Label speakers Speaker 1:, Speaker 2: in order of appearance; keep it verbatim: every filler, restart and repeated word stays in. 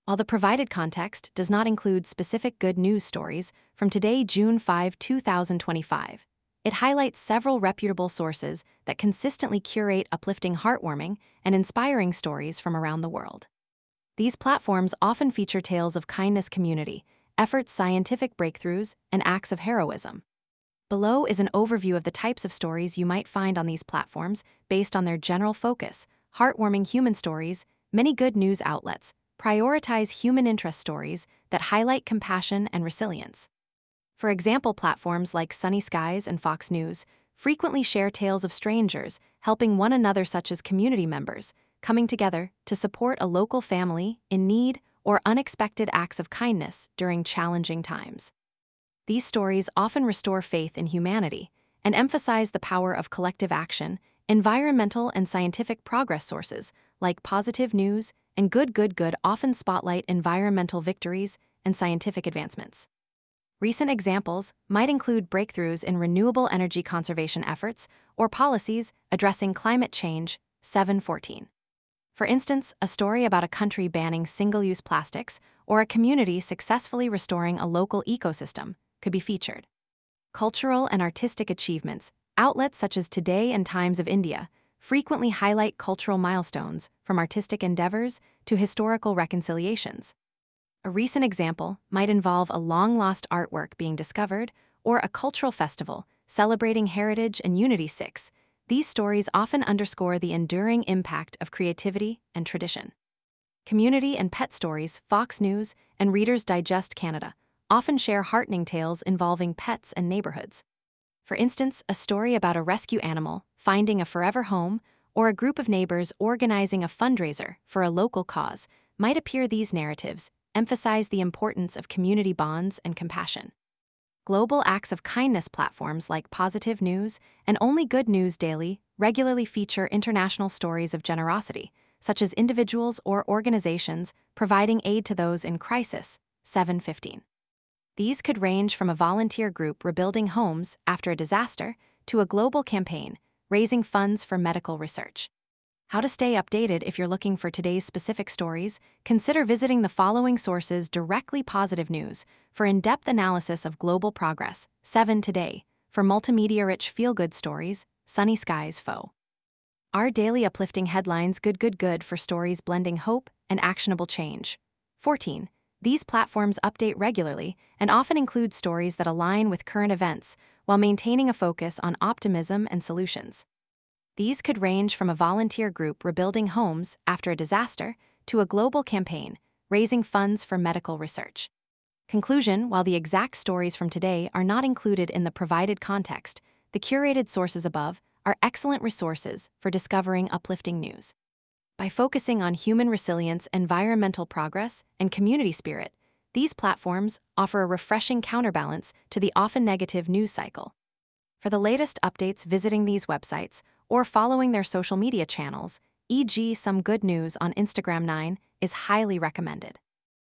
Speaker 1: While the provided context does not include specific good news stories from today, June fifth, two thousand twenty-five, it highlights several reputable sources that consistently curate uplifting, heartwarming, and inspiring stories from around the world. These platforms often feature tales of kindness, community efforts, scientific breakthroughs, and acts of heroism. Below is an overview of the types of stories you might find on these platforms based on their general focus. Heartwarming human stories. Many good news outlets prioritize human interest stories that highlight compassion and resilience. For example, platforms like Sunny Skies and Fox News frequently share tales of strangers helping one another, such as community members coming together to support a local family in need or unexpected acts of kindness during challenging times. These stories often restore faith in humanity and emphasize the power of collective action. Environmental and scientific progress sources like Positive News and Good Good Good often spotlight environmental victories and scientific advancements. Recent examples might include breakthroughs in renewable energy conservation efforts or policies addressing climate change. seven fourteen. For instance, a story about a country banning single-use plastics or a community successfully restoring a local ecosystem could be featured. Cultural and artistic achievements. Outlets such as Today and Times of India frequently highlight cultural milestones, from artistic endeavors to historical reconciliations. A recent example might involve a long-lost artwork being discovered or a cultural festival celebrating heritage and unity. six. These stories often underscore the enduring impact of creativity and tradition. Community and pet stories. Fox News and Reader's Digest Canada often share heartening tales involving pets and neighborhoods. For instance, a story about a rescue animal finding a forever home or a group of neighbors organizing a fundraiser for a local cause might appear. These narratives emphasize the importance of community bonds and compassion. Global acts of kindness. Platforms like Positive News and Only Good News Daily regularly feature international stories of generosity, such as individuals or organizations providing aid to those in crisis. seven fifteen. These could range from a volunteer group rebuilding homes after a disaster to a global campaign raising funds for medical research. How to stay updated. If you're looking for today's specific stories, consider visiting the following sources directly: Positive News for in-depth analysis of global progress, seven Today for multimedia-rich feel-good stories, Sunny Skies Fo. Our daily uplifting headlines. Good Good Good for stories blending hope and actionable change. fourteen. These platforms update regularly and often include stories that align with current events while maintaining a focus on optimism and solutions. These could range from a volunteer group rebuilding homes after a disaster to a global campaign raising funds for medical research. Conclusion: while the exact stories from today are not included in the provided context, the curated sources above are excellent resources for discovering uplifting news. By focusing on human resilience, environmental progress, and community spirit, these platforms offer a refreshing counterbalance to the often negative news cycle. For the latest updates, visiting these websites or following their social media channels, for example Some Good News on Instagram nine, is highly recommended.